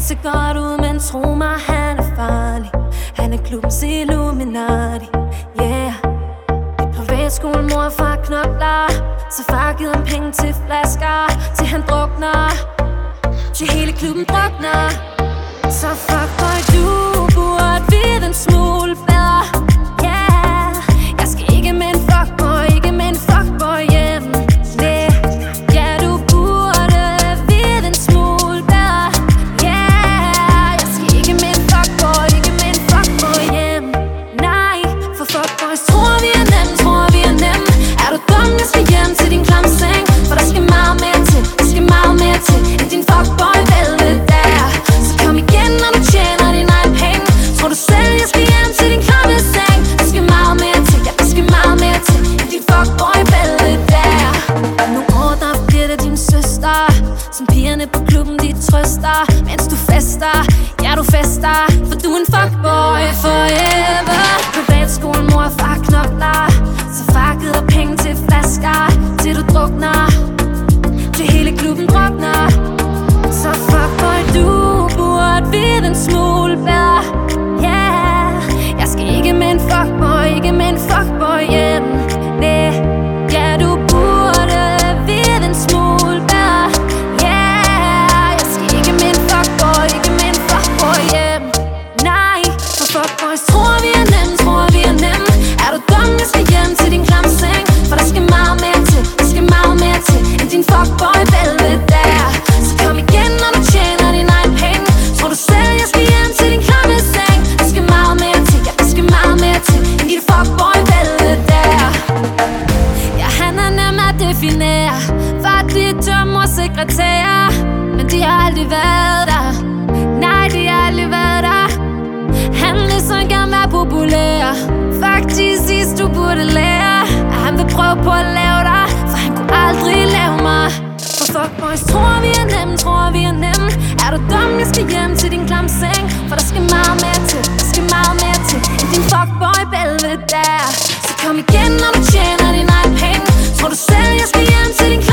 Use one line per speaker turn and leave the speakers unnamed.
ser godt ud, men tro mig, han er farlig. Han er klubbens Illuminati, yeah. I privatskole, mor og far knokler, så far giver ham penge til flasker, til han drukner, til hele klubben drukner. Så fuckboy, du burde vide en smule bedre, yeah. Jeg skal ikke med en fuckboy, ikke med en fuckboy hjem, yeah. Ja, du burde vide en smule bedre, yeah. Jeg skal ikke med en fuckboy, ikke med en fuckboy hjem. Nej, for fuckboys tror vi er nem, tror vi er nem. Er du dum, jeg skal hjem til din klamme seng, for der skal meget mere til, der skal meget mere til, end din fuckboy vælge der. Så kom igen, når du tjener din egen penge. Tror du selv, jeg skal hjem til din klamme seng? Der skal meget mere til, ja, der skal meget mere til, end din fuckboy vælge der. Nu ordner bliver det din søster, som pigerne på klubben de trøster, mens du fester, ja du fester, for du er en fuckboy forever. Privatskole, mor og far knokler, så far giver penge til flasker, til du drukner, til hele klubben drukner. Så fuckboy, du burde vide en smule bedre, yeah. Jeg skal ikke med en fuckboy, ikke med en fuckboy hjem, næh. Ja, du burde vide en smule bedre, yeah. Jeg skal ikke med en fuckboy, ikke med en fuckboy hjem. Nej, for fuckboys tror vi er nem, tror vi er nem. Er du dum, jeg skal hjem til din klamme seng, for der skal meget mere til, der skal meget mere til, end din fuckboy vælge der. Så kom igen, når du tjener din egen penge. Tror du selv, jeg skal hjem til din klamme seng? Der skal meget mere til, ja, der skal meget mere til, end din fuckboy vælge der. Ja, han er nem at definere, var dit tømmersekretær, men de har aldrig været der. Nej, de har aldrig været der. Han vil så gerne være populær, faktisk sidst du burde lære, at han vil prøve på at lave dig, for han kunne aldrig lave mig. For fuckboys tror vi er nem, tror vi er nem. Er du dum, jeg skal hjem til din klamme seng, for der skal meget mere til, der skal meget mere til, end din fuckboy bælve der. Så kom igen, når du tjener din egen penge. Tror du selv, jeg skal hjem til din